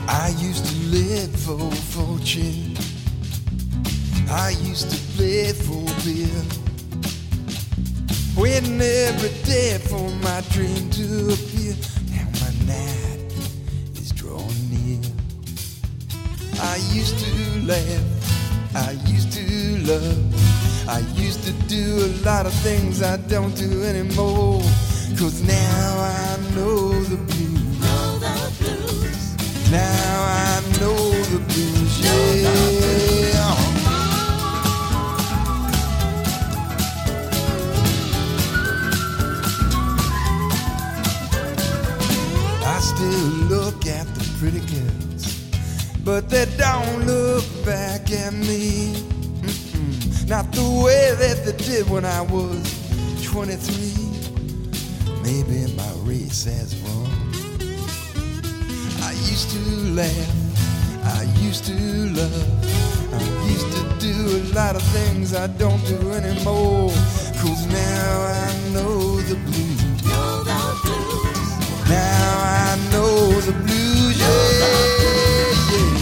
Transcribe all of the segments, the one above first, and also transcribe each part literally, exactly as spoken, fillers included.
I used to live for fortune. I used to play for beer, waiting every day for my dream to appear. Now my night is drawing near. I used to laugh, I used to love, I used to do a lot of things I don't do anymore. Cause now I know the blues. Know the blues. Now I know the blues, yeah. I still look at the pretty girls, but they don't look back at me. Mm-mm. Not the way that they did when I was twenty-three. Maybe my race has won. I used to laugh, I used to love, I used to do a lot of things I don't do anymore. Cause now I know the blues. Know the blues. Now I know the blues, yeah, yeah.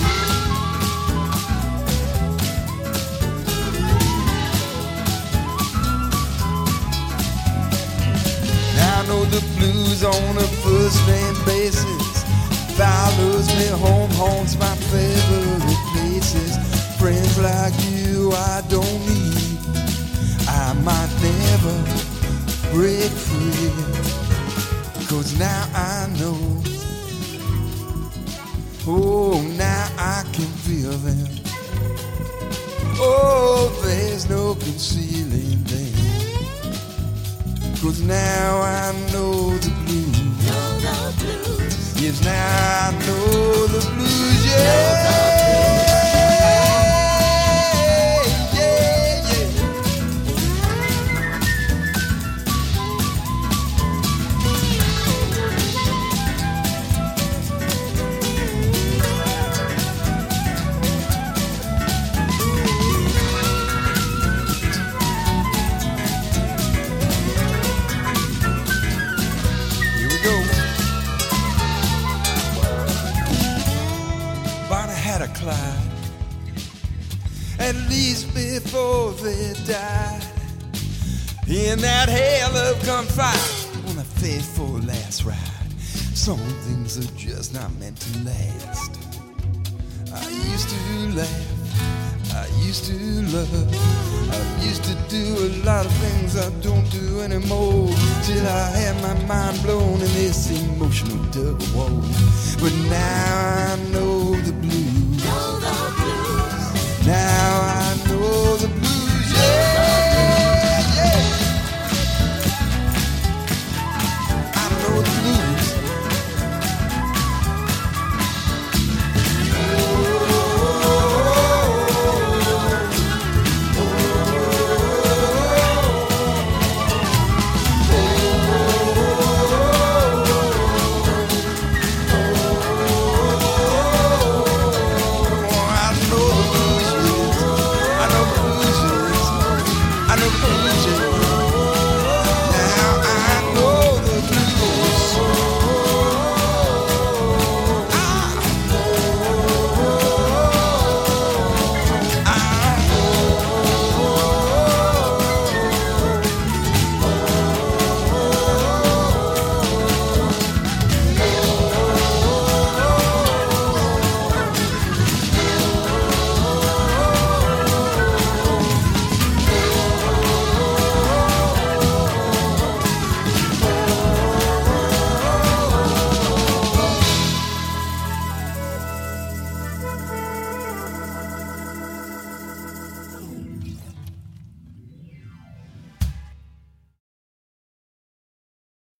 Now I know the blues on a first name basis. Follows me home, haunts my favorite places. Friends like you I don't need. I might never break free. Cause now I know. Oh, now I can feel them. Oh, there's no concealing them. Cause now I know the blues. Know the blues. Yes, now I know the blues, yeah. Clyde, at least before they died, in that hell of gunfight on a faithful last ride. Some things are just not meant to last. I used to laugh, I used to love, I used to do a lot of things I don't do anymore, till I had my mind blown in this emotional double wall. But now